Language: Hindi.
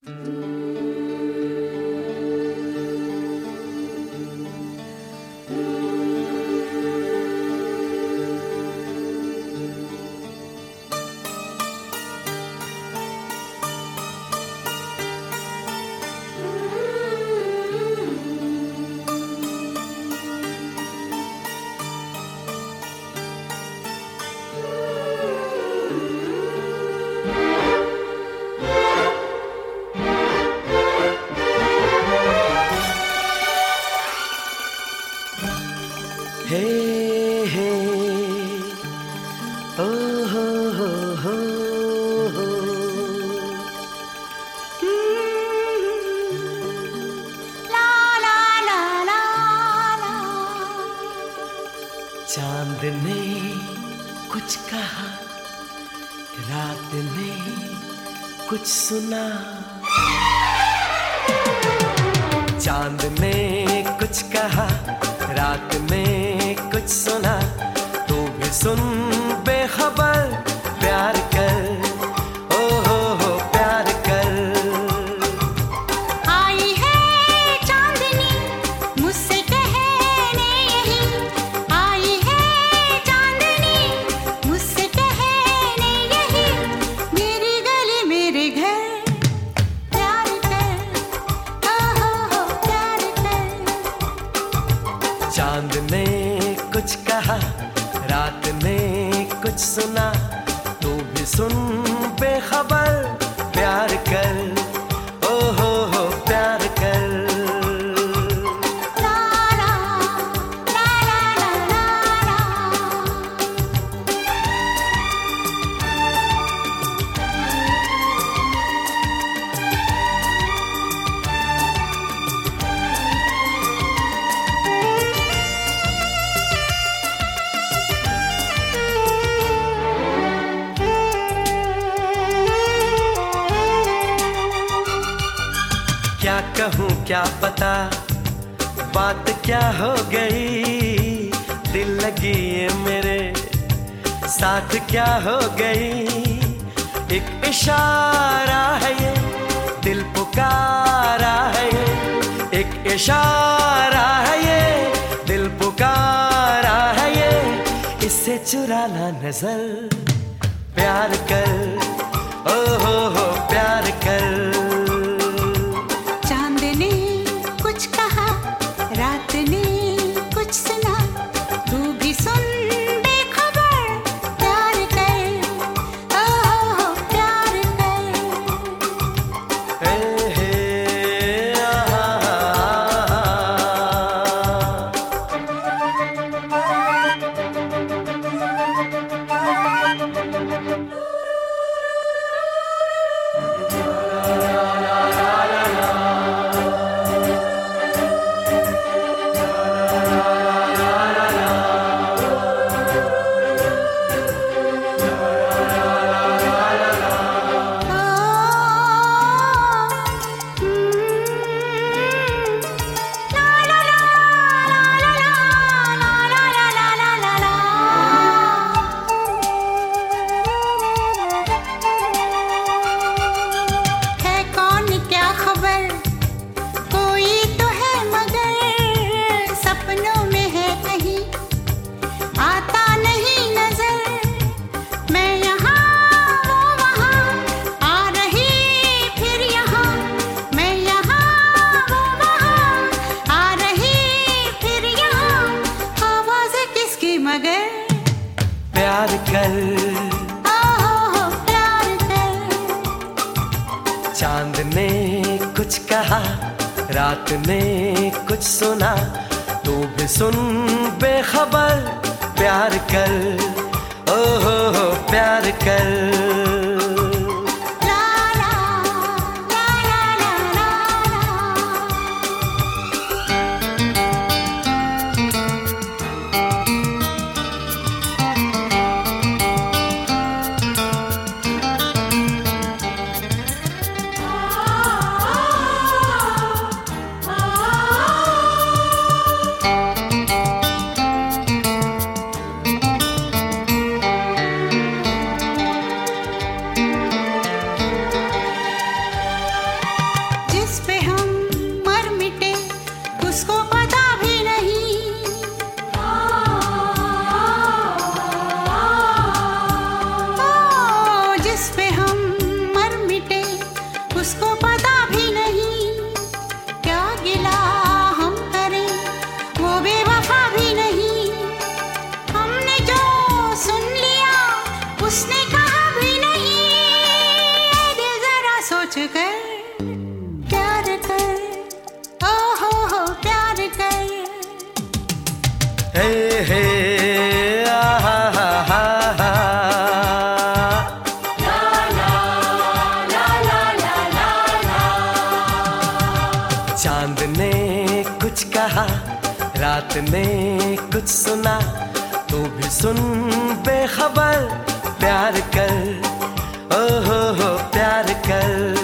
हे हे ओ हो हो ला ला ला ला ला। चांद ने कुछ कहा, रात ने कुछ सुना। चांद ने कुछ कहा, रात में कुछ सुना। तू भी सुन बेखबर, प्यार कर, ओ हो प्यार कर। आई है चांदनी मुझसे कहने यही, आई है चांदनी मुझसे कहने यही। मेरी गली मेरे घर, प्यार कर, ओ हो प्यार कर। चांद ने कुछ कहा, रात ने कुछ सुना। तू भी सुन बेखबर, प्यार कर, ओ हो प्यार कर। ला ला ला ला ला ला। क्या कहूँ क्या पता, बात क्या हो गई। दिल लगी ये मेरे साथ क्या हो गई। एक इशारा है ये, दिल पुकारा है ये। एक इशारा है ये, दिल पुकारा है ये। इससे चुराना नजर, प्यार कर, ओ हो प्यार कर। चांद ने कुछ कहा, रात ने कुछ सुना। तू भी सुन बेखबर, प्यार कर, ओ हो प्यार कर। हे हे आहा। प्यार कर, ओ प्यार कर। चांद ने कुछ कहा, रात ने कुछ सुना। तू भी सुन बेखबर, प्यार कर, ओ हो प्यार कर। उसको पता भी नहीं क्या गिला हम करें, वो बेवफा भी नहीं। हमने जो सुन लिया उसने कहा भी नहीं। ऐ दिल जरा सोच कर प्यार कर, ओ हो प्यार कर। हे हे आहा हा हा हा। चांद ने कुछ कहा, रात ने कुछ सुना, तू भी सुन बेखबर। प्यार कर, ओ हो प्यार कर।